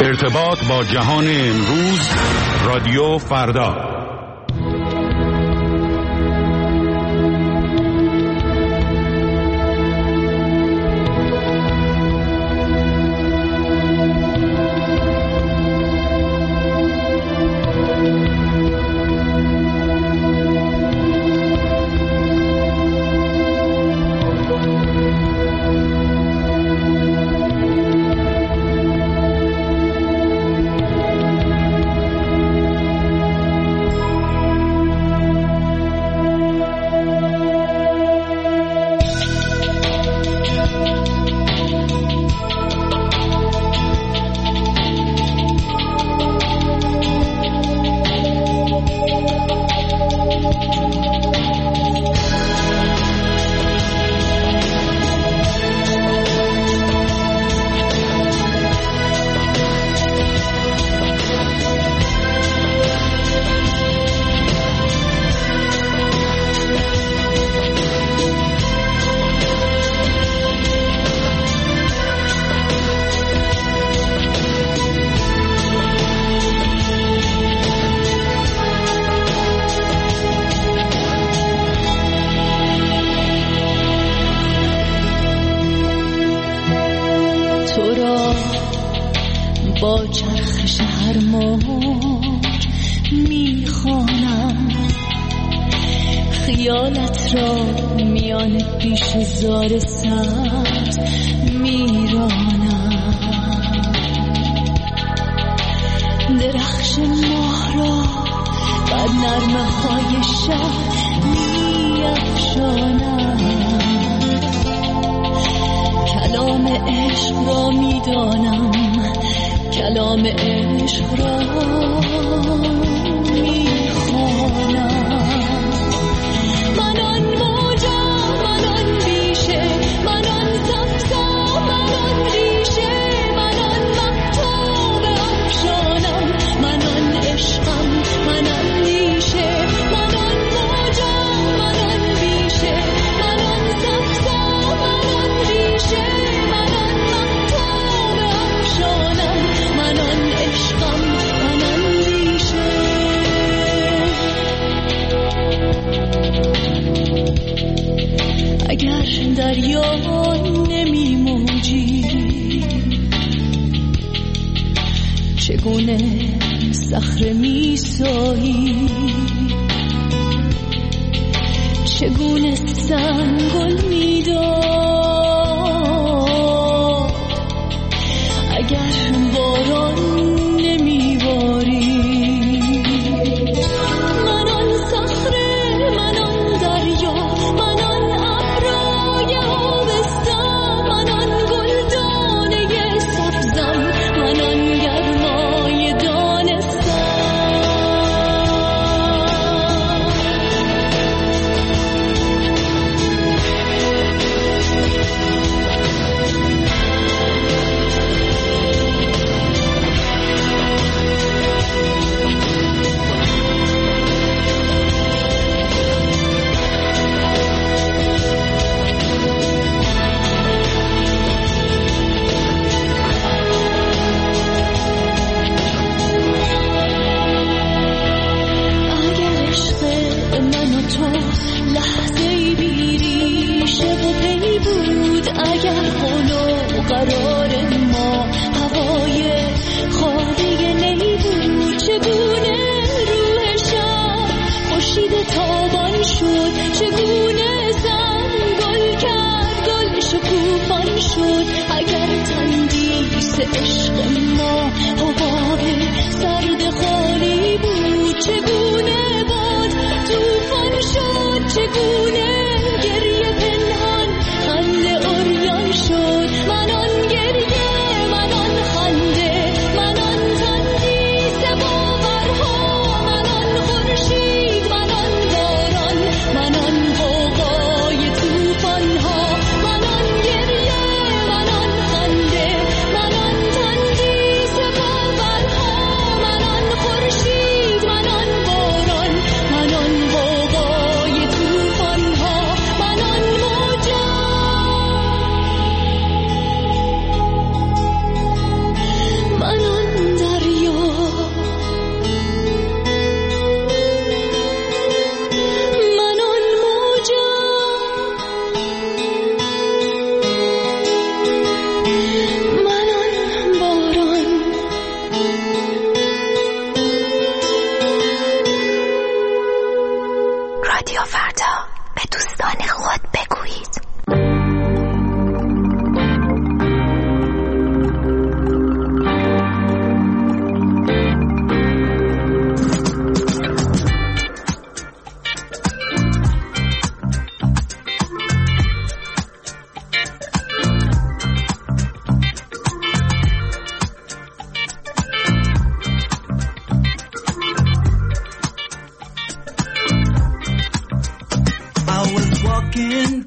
ارتباط با جهان امروز، رادیو فردا. با چرخش هر موج میخوانم، خیالت را میان پیش زار سبز میرانم، درخش ماه را بر نرمه های شب میافشانم، کلام عشق را میدانم، کلام عشق را میخوانم. من آن موجم، من آن بیشه، من آن سبزم، من آن ریشه، من آن مهتاب افشانم، من آن عشقم، من آن ریشه، من آن موجم، من آن بیشه، من آن سبزم، من آن ریشه، من آن مهتاب افشانم، من آن عشقم، من آن ریشه. اگر دریا نمی موجی، چگونه صخره می سایی، چگونه سنگل می داد، اگر باران نمی باری، من آن صخره، من آن دریا، من آن ابرای آبستم، من آن گلدانه سبزم، من آن گرمای دانستم.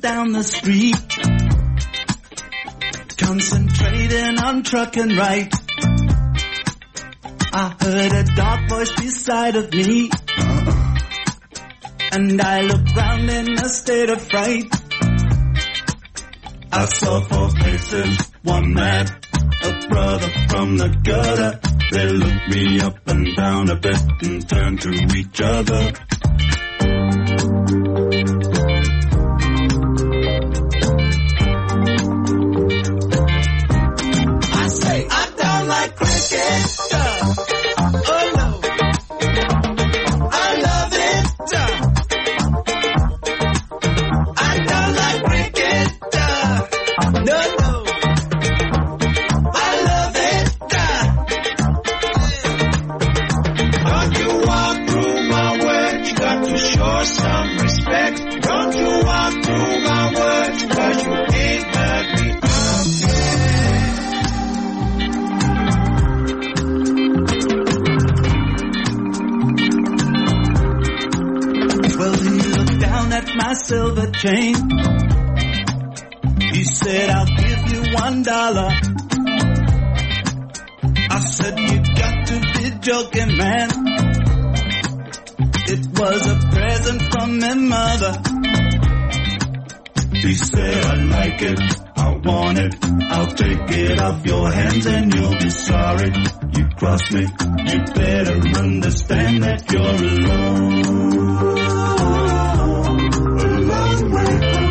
down the street, concentrating on trucking right. I heard a dark voice beside of me, and I looked round in a state of fright. I saw 4 faces, one man, a brother from the gutter. They looked me up and down a bit and turned to each other. I say, I'm down like cricket. Oh no, I love it. I'm down like cricket. No, no, I love it. Don't you walk through my words, you got to show some respect. Don't you walk through my words, cause you ain't heard me out yet. Well, he looked down at my silver chain. He said, I'll give you $1. I said, you got to be joking, man. It was a present from my mother. He said, I like it, I want it, I'll take it off your hands and you'll be sorry. You cross me, you better understand that you're alone. A long way from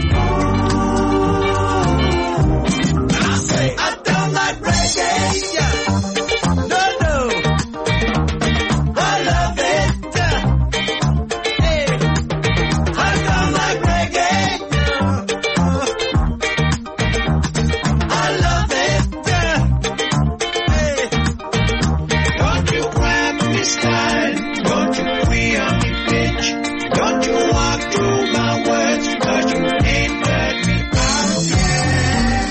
home. And I say, I don't like reggae. No, no, I love it. Hey, I don't like reggae. I love it. Hey, don't you grab me style, don't you queer on me bitch, don't you walk through my words, cause you ain't heard me out yet.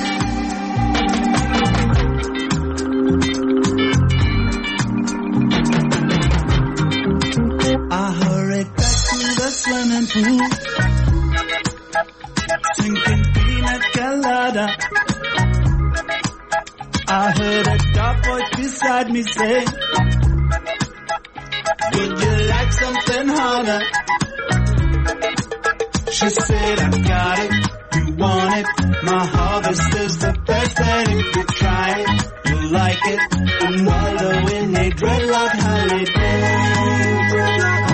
I hurried back to the swimming pool, drinking pina colada. I heard a dark voice beside me say, would you like something harder? She said, I got it, you want it, my harvest is the best, and if you try it, you'll like it, and wallow in a dreadlock holiday. Dreadlock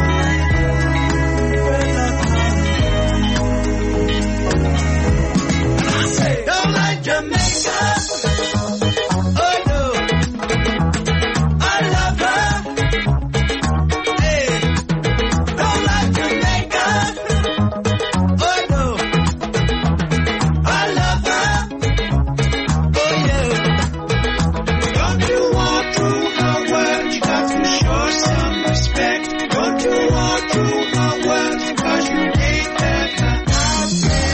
holiday. And I say, don't like Jamaica. Oh no, I love her. Hey, don't like Jamaica. Oh no, I love her. Oh yeah, don't you walk through my words, you got to show some respect. Don't you walk through my words, cause you ain't heard my out yet.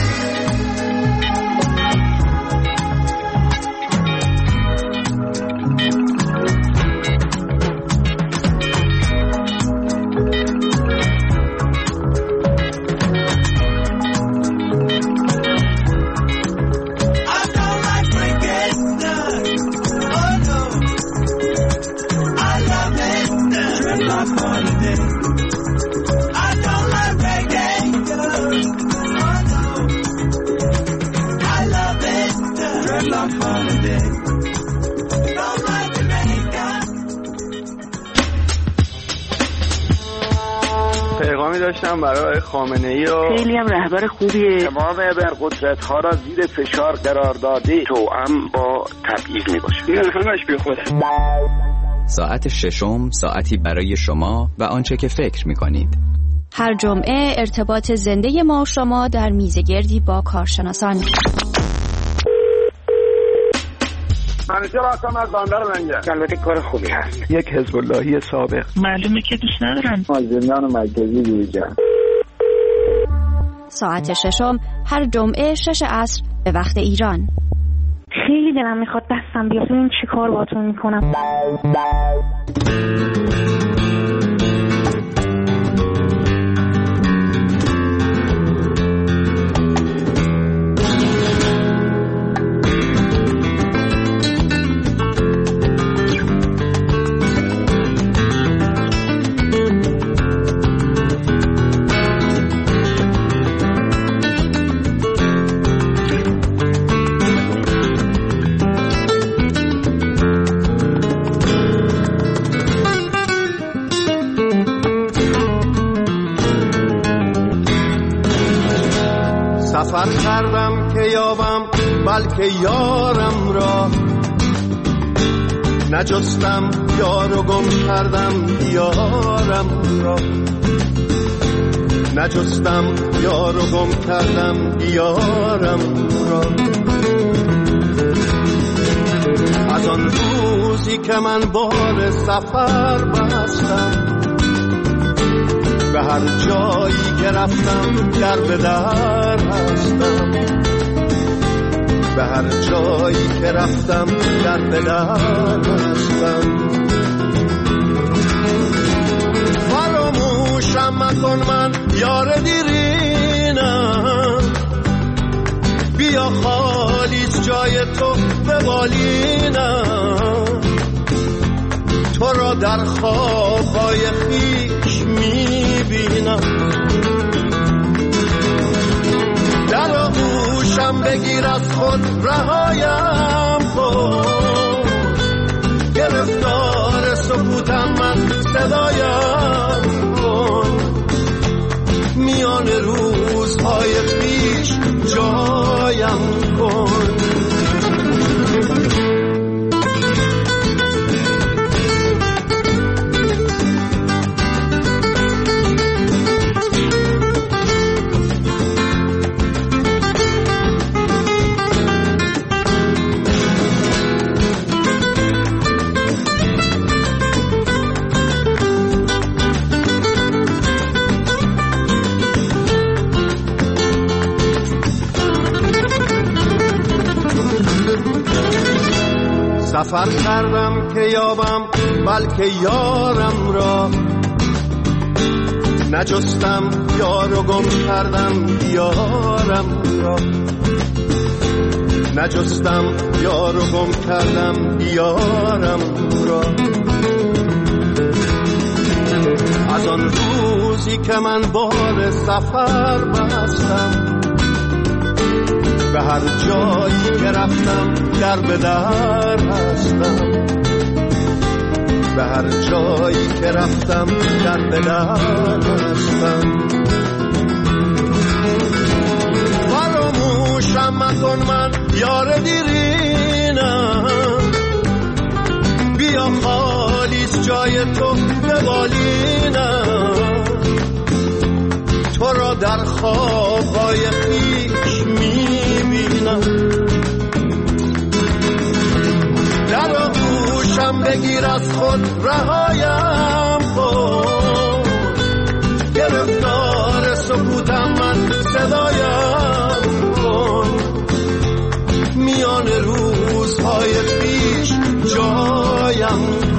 I don't like cricket. Oh no, I love it. Dreadlock holiday. I don't like reggae. Oh no, I love it. Dreadlock holiday. Don't like Jamaica. پیغامی داشتم برای خامنه‌ای و خیلی هم رهبر خوبیه. تمام ابرقدرت‌ها را زیر فشار قرار داده توأم با تبعیض میباشه. این همش بیخوده. ساعت ششم، ساعتی برای شما و آنچه که فکر می‌کنید. هر جمعه ارتباط زنده ما و شما در میزگردی با کارشناسان. منیجر هستم از بندر لنگر. البته کار خوبی هست. یک حزب اللهی سابق. معلومه که دوست ندارم. مازندران مرکزی جوجا. ساعت ششم هر جمعه 6 عصر به وقت ایران. خیلی دلم میخواد دستم بیاد ببینم چی کار باهاتون میکنم. سفر کردم که یابم بلکه یارم را، نجستم یار و گم کردم یارم را، نجستم یار و گم کردم یارم را. از آن روزی که من بار سفر بستم، به هر جایی که رفتم در به در هستم، به هر جایی که رفتم در به در هستم. فراموشم مکن من یار دیرینم، بیا خالیست جای تو به بالینم، تو را در خوابهای خویش میبینم. در آغوشم بگیر از خود رهایم کن، گرفتار سکوتم من صدایم کن، میان روزهای خویش جایم کن. سفر کردم که یابم بلکه یارم را، نجستم یار و گم کردم یارم را، نجستم یار و گم کردم یارم را. از آن روزی که من بار سفر بستم، به هر جایی که رفتم در به در هستم، به هر جایی که رفتم در به در هستم. فراموشم مکن من یار دیرینم، بیا خالیست جای تو به بالینم، تو را در خوابهای خویش میبینم. در آغوشم بگیر از خود رهایم کن، گرفتار سکوتم من صدایم کن، میان روزهای خویش جایم